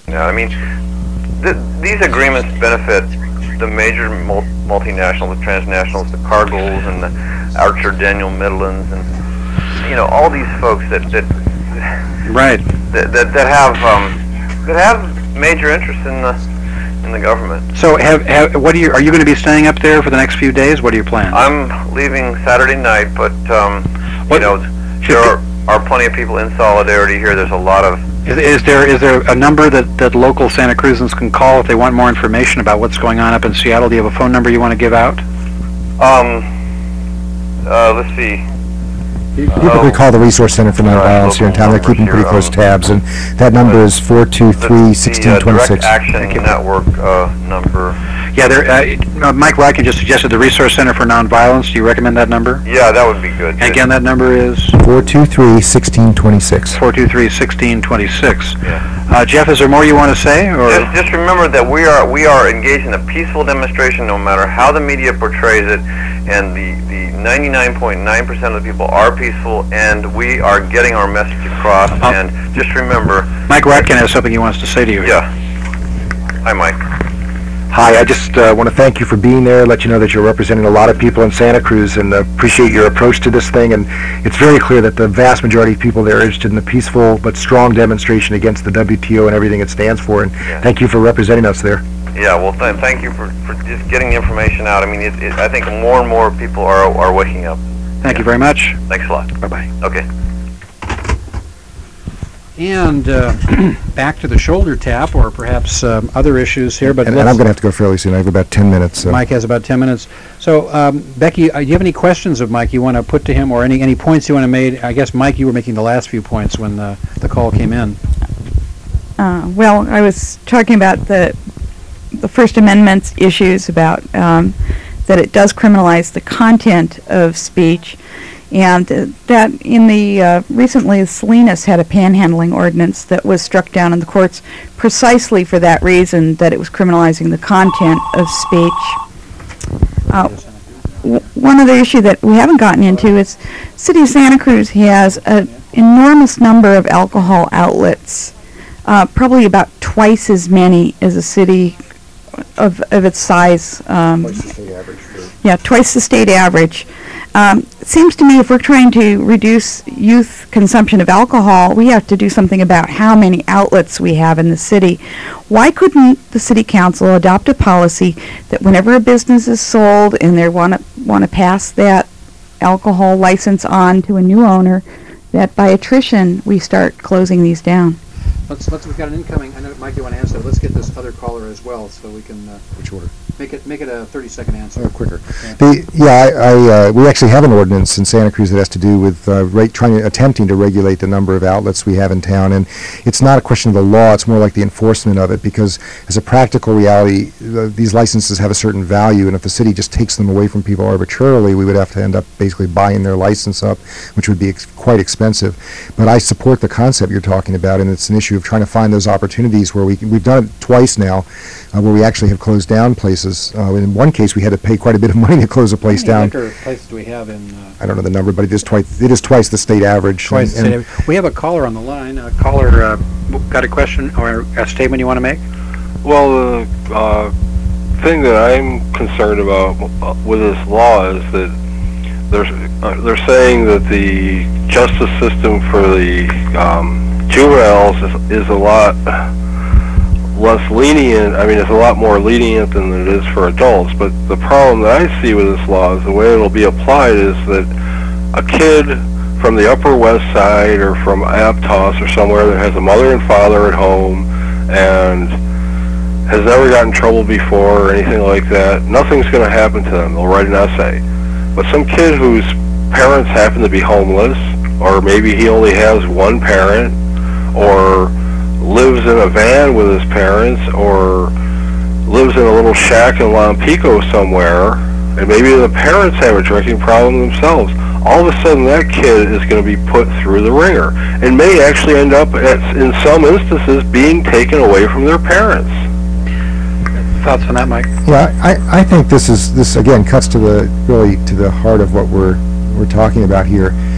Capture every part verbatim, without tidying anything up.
Yeah, I mean, th these agreements benefit the major mul multinationals, the transnationals, the Cargills and the Archer Daniel Midlands, and you know all these folks that that right that that, that have um, that have major interest in the in the government. So, have, have what are you are you going to be staying up there for the next few days? What are your plans? I'm leaving Saturday night, but um, you what, know there are, are plenty of people in solidarity here. There's a lot of Is, is there is there a number that, that local Santa Cruzans can call if they want more information about what's going on up in Seattle? Do you have a phone number you want to give out? Um, uh, let's see. You typically uh, call the Resource Center for Nonviolence here in town. They're keeping pretty close tabs, and that number is four two three, one six two six. The uh, Direct Action Network uh, number. Yeah, there. Uh, Mike Ryken just suggested the Resource Center for Nonviolence. Do you recommend that number? Yeah, that would be good. And again, that number is four two three, one six two six. four two three, one six two six. Yeah. Uh, Jeff, is there more you want to say? Or? Just, just remember that we are we are engaged in a peaceful demonstration, no matter how the media portrays it, and the the ninety-nine point nine percent of the people are peaceful, and we are getting our message across. Uh, and just remember, Mike Ryken has something he wants to say to you. Yeah. Hi, Mike. Hi, I just uh, want to thank you for being there, let you know that you're representing a lot of people in Santa Cruz, and uh, appreciate your approach to this thing. And it's very clear that the vast majority of people there are interested in the peaceful but strong demonstration against the W T O and everything it stands for. And yeah. Thank you for representing us there. Yeah, well, th thank you for, for just getting the information out. I mean, it, it, I think more and more people are, are waking up. Thank yeah. you very much. Thanks a lot. Bye-bye. Okay. And uh, back to the shoulder tap, or perhaps um, other issues here. But and, and I'm going to have to go fairly soon. I have about ten minutes. So. Mike has about ten minutes. So, um, Becky, uh, do you have any questions of Mike you want to put to him, or any, any points you want to make? I guess, Mike, you were making the last few points when the, the call came in. Uh, well, I was talking about the the First Amendment issues about um, that it does criminalize the content of speech. And uh, that in the, uh, recently Salinas had a panhandling ordinance that was struck down in the courts precisely for that reason, that it was criminalizing the content of speech. Uh, w one other issue that we haven't gotten into is City of Santa Cruz has an enormous number of alcohol outlets, uh, probably about twice as many as a city of, of its size. Um, twice the state average. Yeah, twice the state average. Um, it seems to me if we're trying to reduce youth consumption of alcohol, we have to do something about how many outlets we have in the city. Why couldn't the city council adopt a policy that whenever a business is sold and they want to want to pass that alcohol license on to a new owner, that by attrition we start closing these down? Let's let's we've got an incoming. I know, Mike, you want to answer. Let's get this other caller as well, so we can. Uh, Which order? Make it make it a thirty second answer. Oh, quicker. Yeah, the, yeah I, I, uh, we actually have an ordinance in Santa Cruz that has to do with uh, rate, trying to, attempting to regulate the number of outlets we have in town, and it's not a question of the law, it's more like the enforcement of it, because as a practical reality, uh, these licenses have a certain value, and if the city just takes them away from people arbitrarily, we would have to end up basically buying their license up, which would be ex quite expensive. But I support the concept you're talking about, and it's an issue of trying to find those opportunities where we can, we've done it twice now, uh, where we actually have closed down places. Uh, in one case, we had to pay quite a bit of money to close a place down. How many down. liquor places do we have in? Uh, I don't know the number, but it is twice. It is twice the state average. Twice the state average. We have a caller on the line. A caller uh, got a question or a statement you want to make? Well, the uh, thing that I'm concerned about uh, with this law is that they're uh, they're saying that the justice system for the um, juveniles is, is a lot less lenient. I mean, it's a lot more lenient than it is for adults. But the problem that I see with this law is the way it'll be applied is that a kid from the Upper West Side or from Aptos or somewhere that has a mother and father at home and has never gotten in trouble before or anything like that, nothing's going to happen to them. They'll write an essay. But some kid whose parents happen to be homeless, or maybe he only has one parent, or lives in a van with his parents, or lives in a little shack in Lompico somewhere, and maybe the parents have a drinking problem themselves, all of a sudden that kid is going to be put through the ringer and may actually end up, at, in some instances, being taken away from their parents. Thoughts on that, Mike? Yeah, I, I think this is this again cuts to the really to the heart of what we're we're talking about here.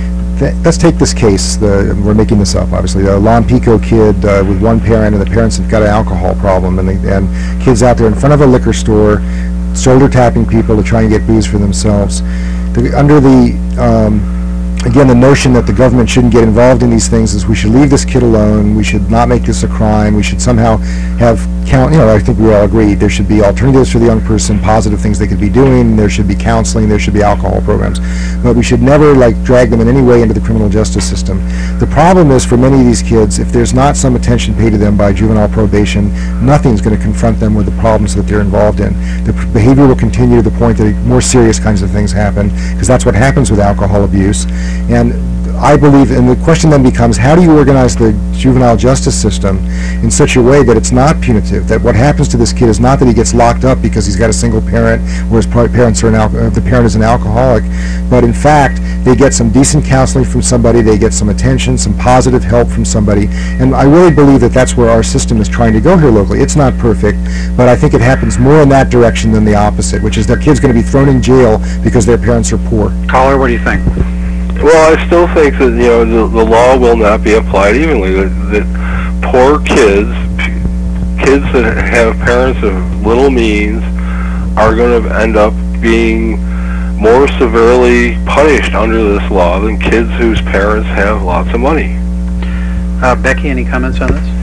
th- let's take this case. The, we're making this up, obviously. A Lon Pico kid uh, with one parent, and the parents have got an alcohol problem, and, they, and kids out there in front of a liquor store, shoulder tapping people to try and get booze for themselves. The, under the um, Again, the notion that the government shouldn't get involved in these things is we should leave this kid alone, we should not make this a crime, we should somehow have, count. you know, I think we all agree there should be alternatives for the young person, positive things they could be doing, there should be counseling, there should be alcohol programs. But we should never, like, drag them in any way into the criminal justice system. The problem is, for many of these kids, if there's not some attention paid to them by juvenile probation, nothing's going to confront them with the problems that they're involved in. The p- behavior will continue to the point that more serious kinds of things happen, because that's what happens with alcohol abuse. And I believe, and the question then becomes, how do you organize the juvenile justice system in such a way that it's not punitive, that what happens to this kid is not that he gets locked up because he's got a single parent or his parents are an al- uh, the parent is an alcoholic, but in fact they get some decent counseling from somebody, they get some attention, some positive help from somebody, and I really believe that that's where our system is trying to go here locally. It's not perfect, but I think it happens more in that direction than the opposite, which is that kid's going to be thrown in jail because their parents are poor. Caller, what do you think? Well, I still think that, you know, the, the law will not be applied evenly. That, that poor kids, p- kids that have parents of little means, are going to end up being more severely punished under this law than kids whose parents have lots of money. Uh, Becky, any comments on this?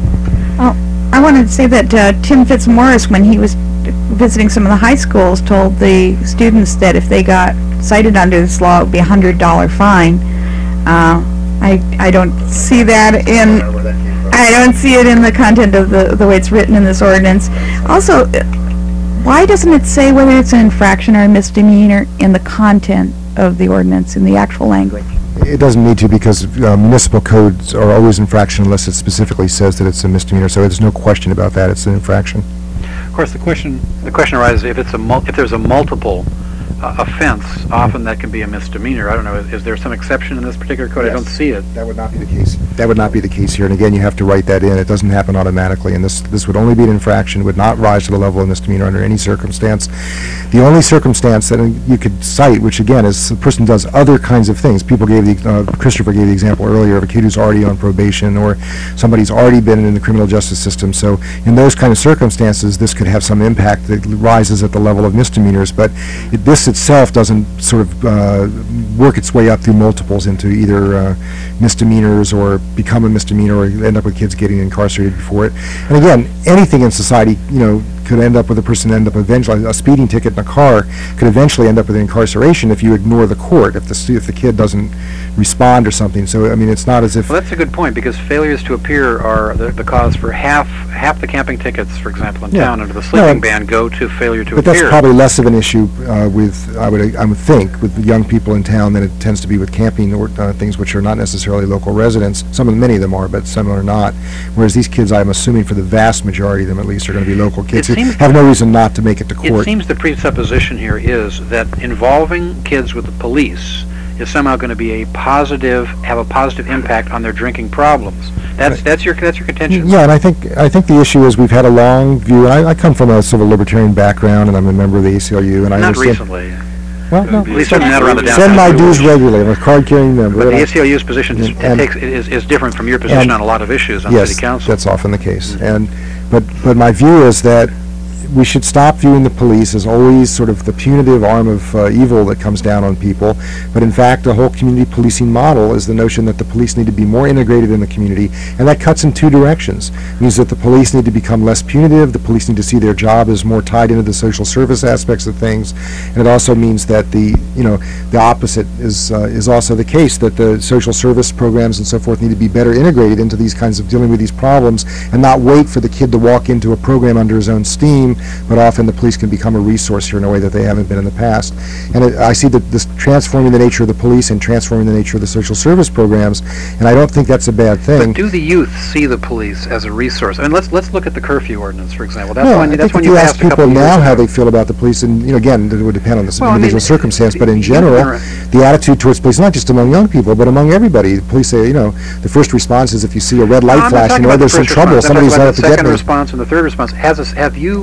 Oh, I wanted to say that uh, Tim Fitzmaurice, when he was visiting some of the high schools, told the students that if they got cited under this law, it would be a hundred dollar fine. Uh, I I don't see that in. I don't see it in the content of the the way it's written in this ordinance. Also, why doesn't it say whether it's an infraction or a misdemeanor in the content of the ordinance, in the actual language? It doesn't need to, because uh, municipal codes are always infraction unless it specifically says that it's a misdemeanor, so there's no question about that, it's an infraction. Of course, the question the question arises if it's a mul- if there's a multiple uh, offense, often that can be a misdemeanor. I don't know. Is, is there some exception in this particular code? Yes. I don't see it. That would not be the case. That would not be the case here, and again, you have to write that in. It doesn't happen automatically, and this this would only be an infraction, would not rise to the level of misdemeanor under any circumstance. The only circumstance that you could cite, which again is the person does other kinds of things. People gave the, uh, Christopher gave the example earlier of a kid who's already on probation, or somebody's already been in the criminal justice system. So in those kind of circumstances, this could have some impact that rises at the level of misdemeanors, but it, this itself doesn't sort of uh, work its way up through multiples into either uh, misdemeanors or become a misdemeanor or end up with kids getting incarcerated before it. And again, anything in society, you know, could end up with a person end up eventually, a speeding ticket in a car could eventually end up with incarceration if you ignore the court, if the stu- if the kid doesn't respond or something. So, I mean, it's not as if... Well, that's a good point, because failures to appear are the, the cause for half half the camping tickets, for example, in Yeah. town under the sleeping No, ban go to failure to But appear. that's probably less of an issue uh, with, I would I would think, with the young people in town than it tends to be with camping or uh, things which are not necessarily local residents. Some of many of them are, but some are not. Whereas these kids, I'm assuming for the vast majority of them at least, are going to be local kids It who seems- have no reason not to make it to It court. seems the presupposition here is that involving kids with the police is somehow going to be a positive, have a positive impact on their drinking problems. That's Right. that's your that's your contention. Yeah, and I think I think the issue is we've had a long view. And I, I come from a civil libertarian background, and I'm a member of the A C L U, and I Not understand. recently. Well, no, At least certainly not around the send downtown. my dues area. regularly. I'm a card-carrying member. But and the I- A C L U's position is, and- takes, is, is different from your position and- on a lot of issues on yes, city council. that's often the case. And but but my view is that we should stop viewing the police as always sort of the punitive arm of uh, evil that comes down on people. But in fact, the whole community policing model is the notion that the police need to be more integrated in the community, and that cuts in two directions. It means that the police need to become less punitive, the police need to see their job as more tied into the social service aspects of things, and it also means that the, you know, the opposite is uh, is also the case, that the social service programs and so forth need to be better integrated into these kinds of dealing with these problems, and not wait for the kid to walk into a program under his own steam, but often the police can become a resource here in a way that they haven't been in the past. And it, I see that this transforming the nature of the police and transforming the nature of the social service programs, and I don't think that's a bad thing. But do the youth see the police as a resource? I mean, let's let's look at the curfew ordinance, for example. That's No, one. I That's think one if you you passed ask a couple people of years now how ago. they feel about the police, and, you know, again, it would depend on the Well, I mean, individual circumstance, but in you- general, you're- the attitude towards police, not just among young people, but among everybody. The police say, you know, the first response is if you see a red No, light I'm not flashing, talking or about the there's some first trouble, response. I'm somebody's talking out about to the get second me. response and the third response. Has us, have you,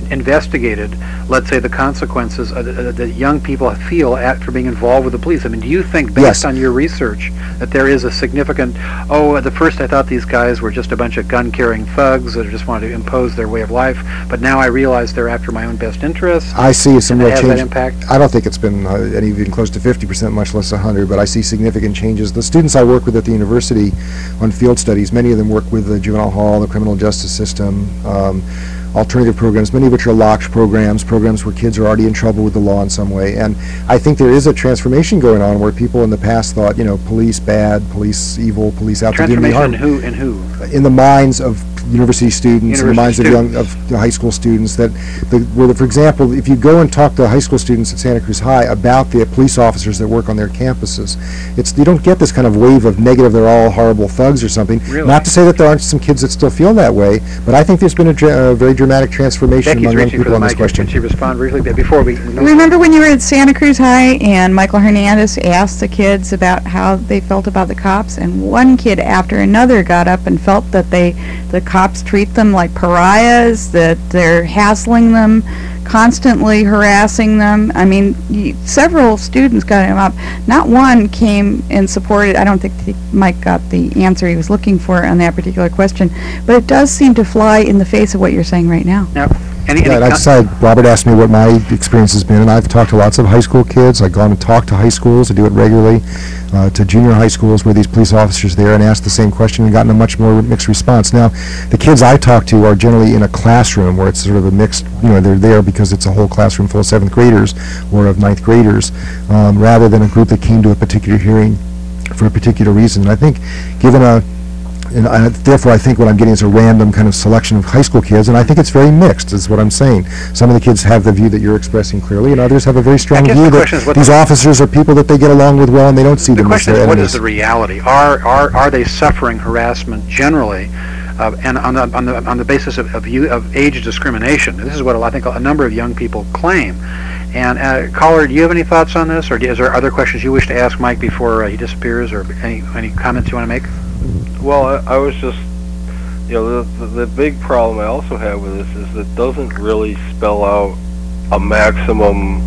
investigated, let's say, the consequences uh, that, that young people feel after being involved with the police? I mean, do you think, based Yes. on your research, that there is a significant, oh, at the first I thought these guys were just a bunch of gun-carrying thugs that just wanted to impose their way of life, but now I realize they're after my own best interests? I see some and real it has change. that impact? I don't think it's been uh, any even close to fifty percent, much less one hundred, but I see significant changes. The students I work with at the university on field studies, many of them work with the juvenile hall, the criminal justice system, um, alternative programs, many of which are locked programs, programs where kids are already in trouble with the law in some way. And I think there is a transformation going on where people in the past thought, you know, police bad, police evil, police out to do me Transformation harm. in who? In who? In the minds of university students, in the minds University of young, of the high school students, that, the, where, the, for example, if you go and talk to high school students at Santa Cruz High about the police officers that work on their campuses, it's, you don't get this kind of wave of negative, they're all horrible thugs or something. Really? Not to say that there aren't some kids that still feel that way, but I think there's been a, dra- a very dramatic transformation Becky's among young reaching for people the on this mic. question. Can she respond briefly before we... Remember when you were at Santa Cruz High and Michael Hernandez asked the kids about how they felt about the cops, and one kid after another got up and felt that they, the cops treat them like pariahs, that they're hassling them, constantly harassing them. I mean, y- several students got him up. Not one came and supported. I don't think the, Mike got the answer he was looking for on that particular question, but it does seem to fly in the face of what you're saying right now. Now, any, Yeah, any and I com- decided, Robert asked me what my experience has been, and I've talked to lots of high school kids. I've gone and talked to high schools, I do it regularly, uh, to junior high schools where these police officers there, and asked the same question and gotten a much more mixed response. Now, the kids I talk to are generally in a classroom where it's sort of a mixed, you know, they're there because it's a whole classroom full of seventh graders or of ninth graders, um, rather than a group that came to a particular hearing for a particular reason. And I think, given a And I, therefore, I think what I'm getting is a random kind of selection of high school kids, and I think it's very mixed, is what I'm saying. Some of the kids have the view that you're expressing clearly, and others have a very strong guess view the that question is what these the- officers are people that they get along with well, and they don't see The them as question their is, what enemies. is the reality? Are are are they suffering harassment generally, uh, and on the on the on the basis of of, you, of age discrimination? This is what I think a number of young people claim. And uh, caller, do you have any thoughts on this, or do, is there other questions you wish to ask Mike before uh, he disappears, or any any comments you want to make? Well, I, I was just, you know, the, the the big problem I also have with this is it doesn't really spell out a maximum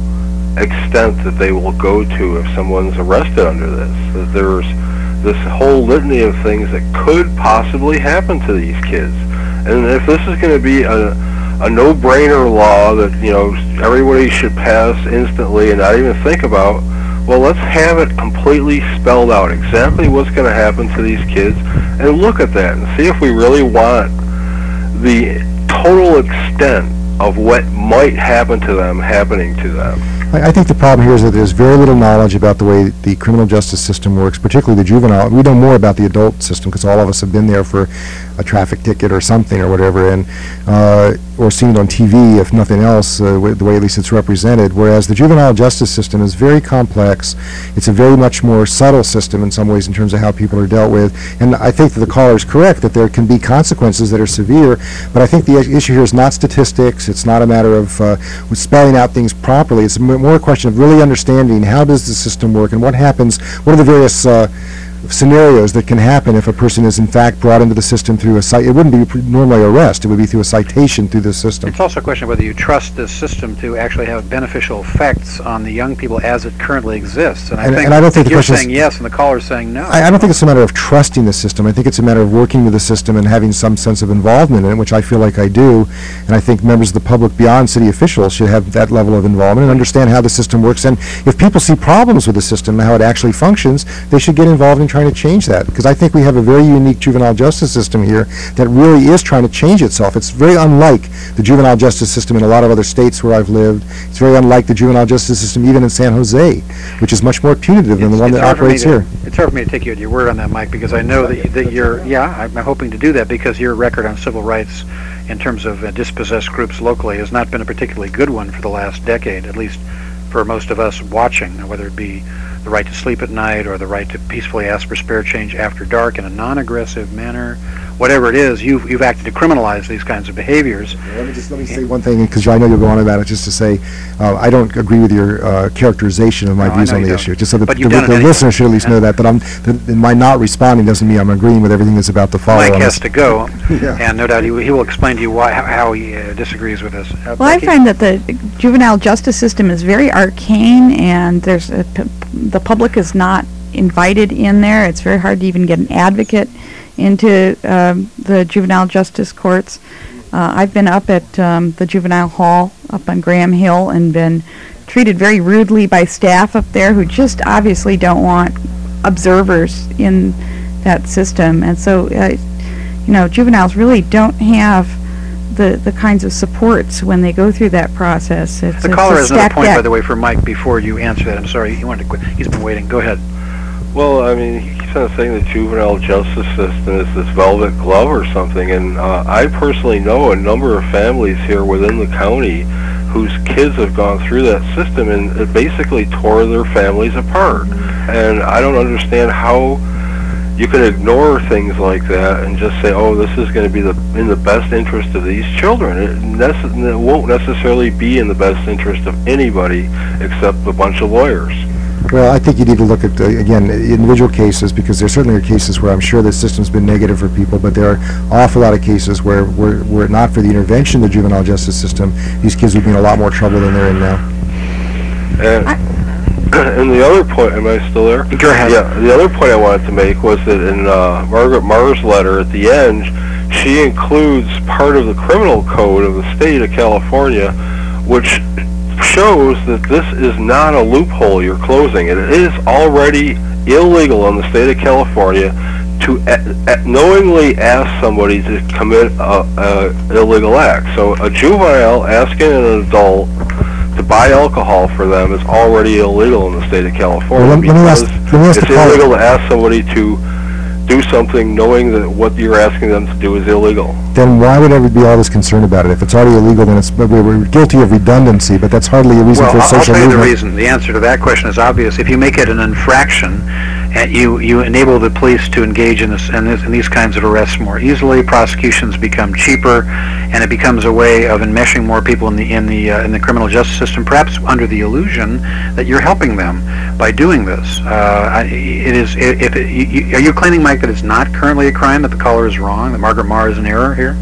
extent that they will go to if someone's arrested under this. That there's this whole litany of things that could possibly happen to these kids. And if this is going to be a, a no-brainer law that, you know, everybody should pass instantly and not even think about, well, let's have it completely spelled out, exactly what's going to happen to these kids, and look at that and see if we really want the total extent of what might happen to them happening to them. I, I think the problem here is that there's very little knowledge about the way the criminal justice system works, particularly the juvenile. We know more about the adult system because all of us have been there for a traffic ticket or something or whatever, and uh, or seen it on T V, if nothing else, uh, w- the way at least it's represented, whereas the juvenile justice system is very complex. It's a very much more subtle system in some ways in terms of how people are dealt with, and I think that the caller is correct that there can be consequences that are severe, but I think the i- issue here is not statistics. It's not a matter of uh, with spelling out things properly. It's m- more a question of really understanding how does the system work and what happens, what are the various uh, scenarios that can happen if a person is in fact brought into the system through a cite. It wouldn't be pr- normally arrest, it would be through a citation through the system. It's also a question of whether you trust this system to actually have beneficial effects on the young people as it currently exists. And I And- think, and I don't think the you're question is- saying yes, and the caller's saying no. I, I don't think it's a matter of trusting the system. I think it's a matter of working with the system and having some sense of involvement in it, which I feel like I do. And I think members of the public beyond city officials should have that level of involvement and understand how the system works. And if people see problems with the system and how it actually functions, they should get involved in trying to change that. Because I think we have a very unique juvenile justice system here that really is trying to change itself. It's very unlike the juvenile justice system in a lot of other states where I've lived. It's very unlike the juvenile justice system even in San Jose, which is much more punitive than the It's- one it's that hard for me operates to- here. It's hard for me to take you at your word on that, Mike, because I know that, that you're, yeah, I'm I'm hoping to do that because your record on civil rights in terms of uh, dispossessed groups locally has not been a particularly good one for the last decade, at least for most of us watching, whether it be the right to sleep at night or the right to peacefully ask for spare change after dark in a non-aggressive manner, whatever it is, you've, you've acted to criminalize these kinds of behaviors. Let me just let me say one thing, because I know you'll go on about it. Just to say, uh, I don't agree with your uh, characterization of my No, I views know on you the don't. issue. Just so that But the, you've done it the anyway. listener should at least know that. But I'm the, my not responding doesn't mean I'm agreeing with everything that's about to follow. Mike on has this. to go, Yeah. and no doubt he, he will explain to you why, how, how he uh, disagrees with this. Uh, Well, I Becky? find that the juvenile justice system is very arcane, and there's a, p- the public is not invited in there. It's very hard to even get an advocate into um, the juvenile justice courts. Uh, I've been up at um, the juvenile hall up on Graham Hill and been treated very rudely by staff up there who just obviously don't want observers in that system. And so, uh, you know, juveniles really don't have the, the kinds of supports when they go through that process. It's, The it's caller a has another stacked point, by deck. the way, for Mike before you answer that. I'm sorry, he wanted to quit. He's been waiting. Go ahead. Well, I mean, he keeps on saying the juvenile justice system is this velvet glove or something, and uh, I personally know a number of families here within the county whose kids have gone through that system, and it basically tore their families apart. And I don't understand how you can ignore things like that and just say, oh, this is going to be the in the best interest of these children. It, nece- it won't necessarily be in the best interest of anybody except a bunch of lawyers. Well, I think you need to look at, uh, again, individual cases, because there certainly are cases where I'm sure the system's been negative for people, but there are an awful lot of cases where, were were it not for the intervention of the juvenile justice system, these kids would be in a lot more trouble than they're in now. And, and the other point, am I still there? Go ahead. Yeah, the other point I wanted to make was that in uh, Margaret Marr's letter at the end, she includes part of the criminal code of the state of California, which shows that this is not a loophole you're closing. It is already illegal in the state of California to a- a- knowingly ask somebody to commit a, a illegal act. So a juvenile asking an adult to buy alcohol for them is already illegal in the state of California. Well, let- let me ask- because let me ask it's the caller- illegal to ask somebody to do something knowing that what you're asking them to do is illegal. Then why would everybody be all this concerned about it? If it's already illegal, then it's, we're we're guilty of redundancy, but that's hardly a reason Well, for a I'll I'll social tell you the movement. reason. The answer to that question is obvious. If you make it an infraction, and you, you enable the police to engage in, this, in, this, in these kinds of arrests more easily, prosecutions become cheaper, and it becomes a way of enmeshing more people in the in the uh, in the criminal justice system, perhaps under the illusion that you're helping them by doing this. Uh, I- it is. If it, you, you- are you claiming, Mike, that it's not currently a crime, that the caller is wrong, that Margaret Marr is in error here?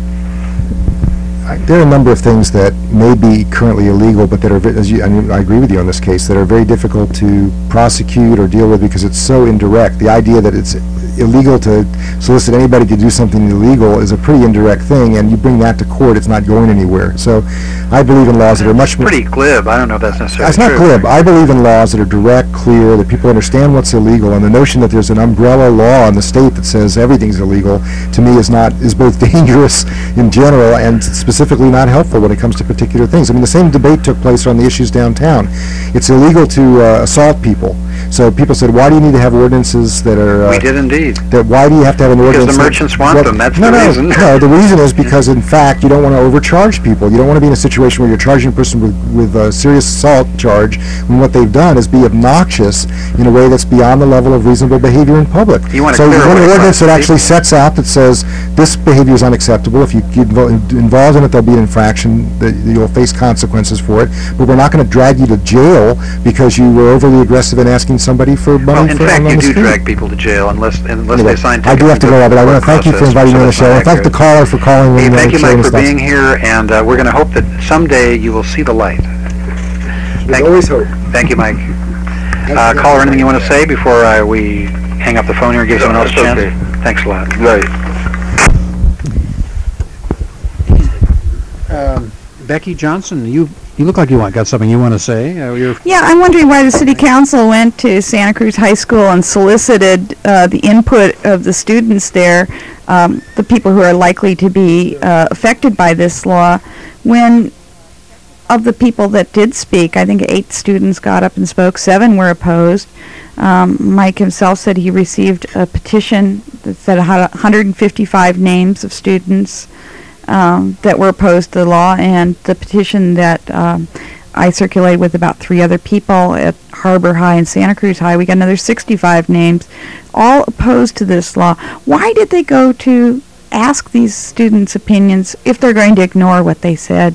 I- There are a number of things that may be currently illegal, but that are, ve- as you, I mean, I agree with you on this case, that are very difficult to prosecute or deal with because it's so indirect. The idea that it's illegal to solicit anybody to do something illegal is a pretty indirect thing, and you bring that to court, it's not going anywhere. So I believe in laws that are much more... Pretty glib. I don't know if that's necessarily It's not true. glib. I believe in laws that are direct, clear, that people understand what's illegal, and the notion that there's an umbrella law in the state that says everything's illegal, to me, is not, is both dangerous in general and specifically not helpful when it comes to particular things. I mean, the same debate took place on the issues downtown. It's illegal to uh, assault people. So people said, why do you need to have ordinances that are... Uh, We did indeed. that why do you have to have an Because ordinance? the that- merchants want what- them, that's no, the no, reason. No, the reason is because, in fact, you don't want to overcharge people. You don't want to be in a situation where you're charging a person with, with a serious assault charge when what they've done is be obnoxious in a way that's beyond the level of reasonable behavior in public. You want to so clear you want away an ordinance that from actually people. sets out that says this behavior is unacceptable. If you get invo- involved in it, there'll be an infraction, that you'll face consequences for it. But we're not going to drag you to jail because you were overly aggressive in asking somebody for money Well, in for, fact, on you the do street. drag people to jail unless unless Anyway, they sign I do have to go, but I want to thank you for inviting me on the show. I thank the caller for calling Hey, in. thank you, and sharing Mike, his for thoughts. being here, and uh, we're going to hope that someday you will see the light. There's always hope. Thank you, Mike. Uh, caller, anything you want to say before uh, we hang up the phone here and give No, someone else a that's chance? okay. Thanks a lot. Right. Um, Becky Johnson, you you look like you want got something you want to say. Uh, you're Yeah, I'm wondering why the city council went to Santa Cruz High School and solicited uh, the input of the students there, um, the people who are likely to be uh, affected by this law, when of the people that did speak, I think eight students got up and spoke, seven were opposed. Um, Mike himself said he received a petition that said one hundred fifty-five names of students um, that were opposed to the law, and the petition that um, I circulated with about three other people at Harbor High and Santa Cruz High. We got another sixty-five names, all opposed to this law. Why did they go to ask these students' opinions if they're going to ignore what they said?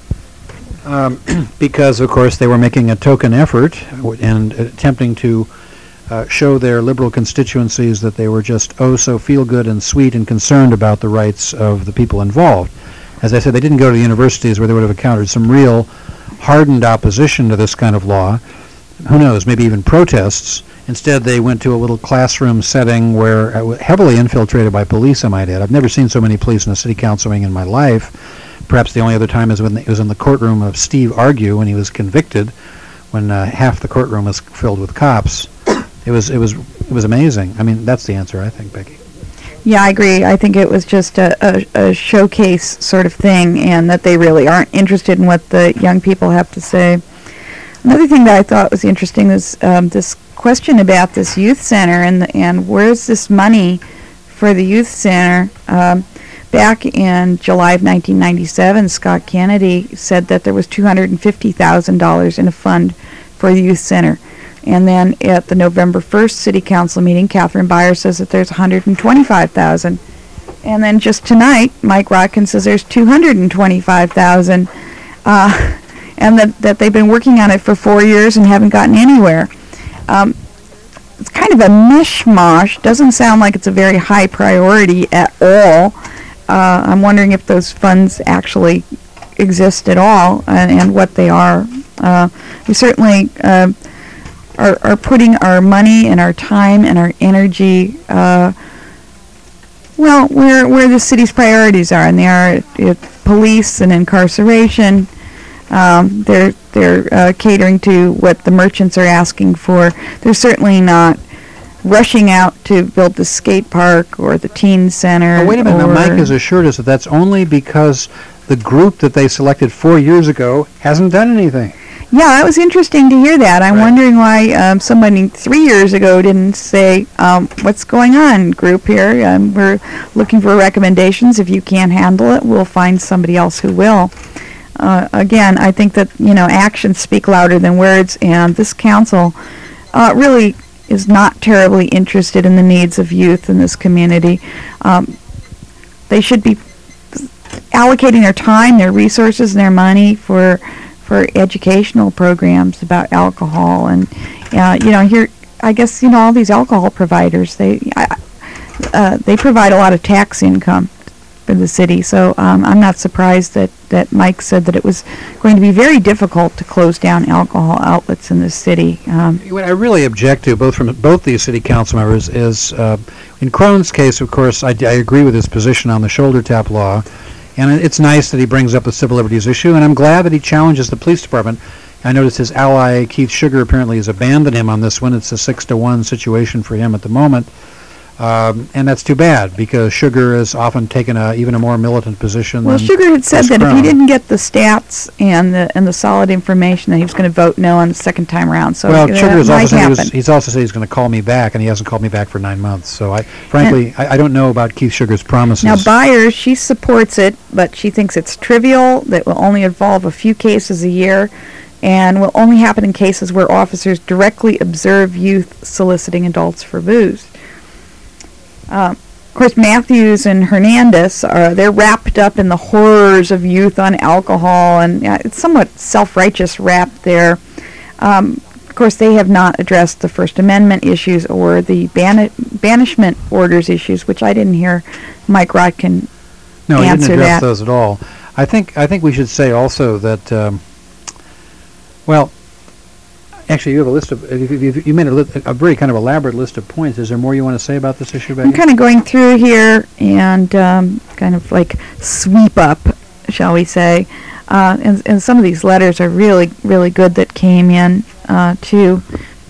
Um, because, of course, they were making a token effort w- and attempting to uh, show their liberal constituencies that they were just oh so feel good and sweet and concerned about the rights of the people involved. As I said, they didn't go to the universities where they would have encountered some real hardened opposition to this kind of law. Who knows, maybe even protests. Instead, they went to a little classroom setting where uh, heavily infiltrated by police, I might add. I've never seen so many police in a city council meeting in my life. Perhaps the only other time is when it was in the courtroom of Steve Argue when he was convicted, when uh, half the courtroom was filled with cops. It was it was it was amazing. I mean, that's the answer, I think, Becky. Yeah, I agree. I think it was just a, a, a showcase sort of thing, and that they really aren't interested in what the young people have to say. Another thing that I thought was interesting was um, this question about this youth center and the, and where's this money for the youth center. Um, Back in July of nineteen ninety-seven, Scott Kennedy said that there was two hundred fifty thousand dollars in a fund for the youth center. And then at the November first city council meeting, Catherine Beyer says that there's one hundred twenty-five thousand dollars. And then just tonight, Mike Rotkin says there's two hundred twenty-five thousand dollars. Uh, and that, that they've been working on it for four years and haven't gotten anywhere. Um, it's kind of a mishmash. Doesn't sound like it's a very high priority at all. Uh, I'm wondering if those funds actually exist at all and, and what they are. Uh, we certainly uh, are, are putting our money and our time and our energy, uh, well, where where the city's priorities are, and they are at, at police and incarceration. Um, they're they're uh, catering to what the merchants are asking for. They're certainly not rushing out to build the skate park or the teen center. Oh, wait a minute. Now, or Mike has assured us that that's only because the group that they selected four years ago hasn't done anything. Yeah, that was interesting to hear that. I'm Right. wondering why um, somebody three years ago didn't say, um, what's going on, group here? Um, we're looking for recommendations. If you can't handle it, we'll find somebody else who will. Uh, again, I think that, you know, actions speak louder than words, and this council uh, really is not terribly interested in the needs of youth in this community. Um, they should be allocating their time, their resources, and their money for for educational programs about alcohol. And uh, you know, here, I guess, you know, all these alcohol providers, they I, uh, they provide a lot of tax income for the city. So um, I'm not surprised that that Mike said that it was going to be very difficult to close down alcohol outlets in the city. Um, What I really object to, both from both these city council members, is uh, in Crone's case, of course, I, I agree with his position on the shoulder tap law, and it- it's nice that he brings up the civil liberties issue, and I'm glad that he challenges the police department. I noticed his ally Keith Sugar apparently has abandoned him on this one. It's a six to one situation for him at the moment. Um, and that's too bad, because Sugar has often taken a, even a more militant position Well, than Sugar had said Chris that if he Crone. didn't get the stats and the and the solid information, that he was going to vote no on the second time around. So Well, that Sugar has might also said he was, happen. he's also said he's going to call me back, and he hasn't called me back for nine months. So I, frankly, I, I don't know about Keith Sugar's promises. Now, Byers, she supports it, but she thinks it's trivial, that will only involve a few cases a year, and will only happen in cases where officers directly observe youth soliciting adults for booze. Uh, of course, Matthews and Hernandez, are they're wrapped up in the horrors of youth on alcohol, and uh, it's somewhat self-righteous rap there. Um, of course, they have not addressed the First Amendment issues or the ban- banishment orders issues, which I didn't hear Mike Rotkin No, he didn't answer address that. those at all. I think I think we should say also that, um, well, actually, you have a list of you, you, you made a, li- a very kind of elaborate list of points. Is there more you want to say about this issue, Becky? I'm kind of going through here and um, kind of like sweep up, shall we say. Uh, and, and some of these letters are really, really good that came in, uh, too.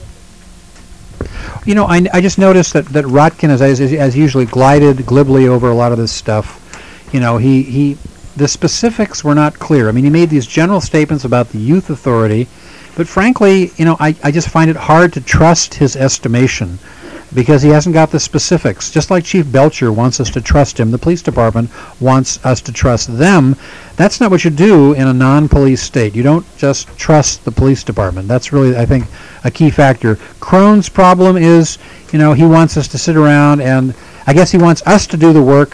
You know, I, I just noticed that, that Rotkin, as, as as usually, glided glibly over a lot of this stuff. You know, he, he the specifics were not clear. I mean, he made these general statements about the youth authority, but frankly, you know, I, I just find it hard to trust his estimation because he hasn't got the specifics. Just like Chief Belcher wants us to trust him, the police department wants us to trust them. That's not what you do in a non-police state. You don't just trust the police department. That's really, I think, a key factor. Crone's problem is, you know, he wants us to sit around and I guess he wants us to do the work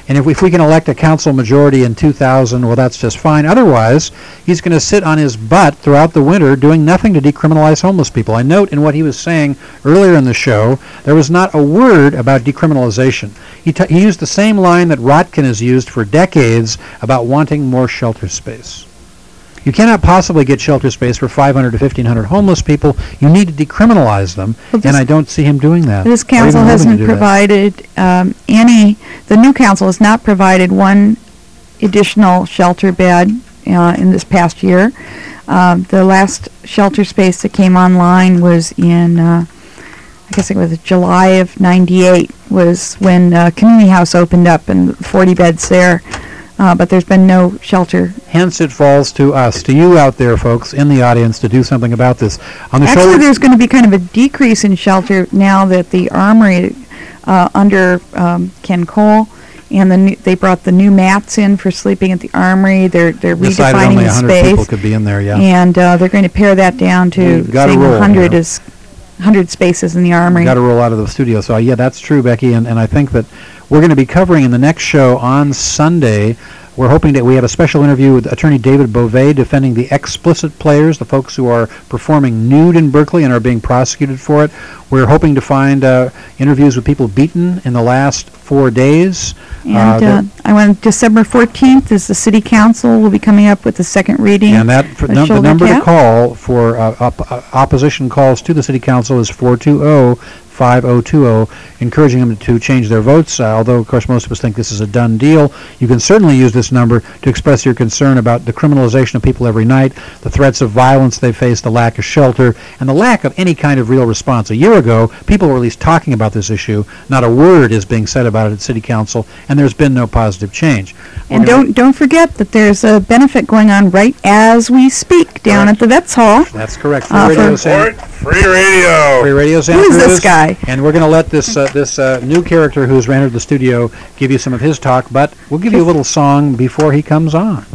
And if we, if we can elect a council majority in two thousand, well, that's just fine. Otherwise, he's going to sit on his butt throughout the winter doing nothing to decriminalize homeless people. I note in what he was saying earlier in the show, there was not a word about decriminalization. He, t- he used the same line that Rotkin has used for decades about wanting more shelter space. You cannot possibly get shelter space for five hundred to fifteen hundred homeless people. You need to decriminalize them, Well, and I don't see him doing that. This or council even moving to hasn't do that. provided um, any, the new council has not provided one additional shelter bed uh, in this past year. Um, the last shelter space that came online was in, uh, I guess it was July of ninety-eight, was when uh, Community House opened up and forty beds there. Uh, but there's been no shelter. Hence, it falls to us, to you out there, folks, in the audience, to do something about this. On the Actually, shoulder, there's going to be kind of a decrease in shelter now that the Armory, uh, under um, Ken Cole, and the new, they brought the new mats in for sleeping at the Armory. They're they're decided redefining only the one hundred people space, could be in there, yeah. and uh, they're going to pare that down to We've gotta saying roll, one hundred yeah. is one hundred spaces in the Armory. Got to roll out of the studio. So, yeah, that's true, Becky, and, and I think that we're going to be covering in the next show on Sunday. We're hoping that we have a special interview with Attorney David Beauvais defending the explicit players, the folks who are performing nude in Berkeley and are being prosecuted for it. We're hoping to find uh, interviews with people beaten in the last four days. And Uh, uh, that- I went December fourteenth is the City Council will be coming up with the second reading. And that for of num- the shoulder number to cap. call for uh, op- uh, opposition calls to the City Council is four two zero, five zero two zero, encouraging them to change their votes. Uh, although, of course, most of us think this is a done deal. You can certainly use this number to express your concern about the criminalization of people every night, the threats of violence they face, the lack of shelter, and the lack of any kind of real response. A year ago, people were at least talking about this issue. Not a word is being said about it at City Council, and there's been no positive change. We're And gonna- don't don't forget that there's a benefit going on right as we speak down at the Vets Hall. That's correct. Free Uh, Radio for- Santa- Free radio. Free Radio Santa Who is this Cruz. guy? And we're going to let this uh, this uh, new character who's entered the studio give you some of his talk, but we'll give you a little song before he comes on.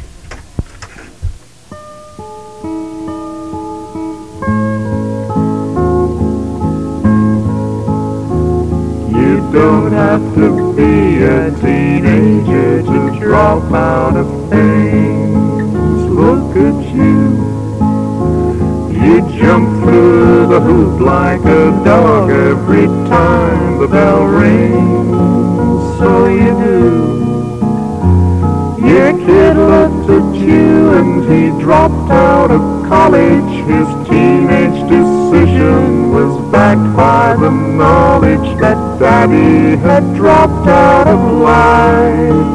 You don't have to be a teenager to drop out of things. Look at you. You jump through the hoop like a dog every time the bell rings. So you do. Your kid looked at you and he dropped out of college. His teenage decision was backed by the knowledge that Daddy had dropped out of life.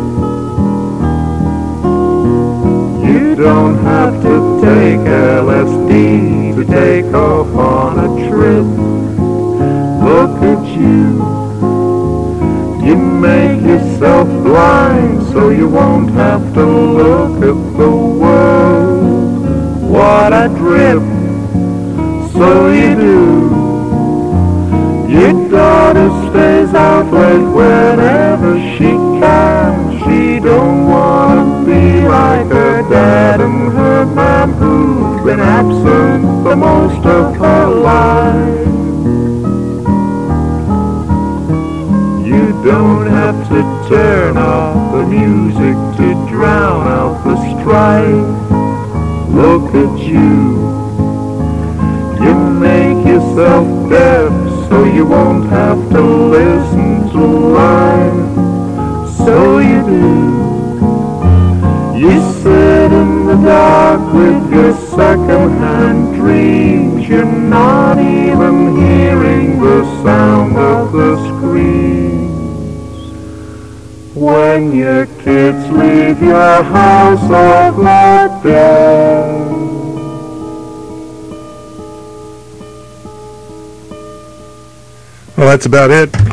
You don't have to take L S D to take off on a trip. Look at you. You make yourself blind so you won't have to look at the world. What a drip. So you do. Your daughter stays out late whenever she can. She don't wanna be like her dad and her mom who've been absent for most of her life. You don't have to turn off the music to drown out the strife. Look at you. You make yourself deaf so you won't have to listen to life. So you do. You sit in the dark with your second-hand dreams. You're not even hearing the sound of the screams. When your kids leave your house of the dead. Well, that's about it.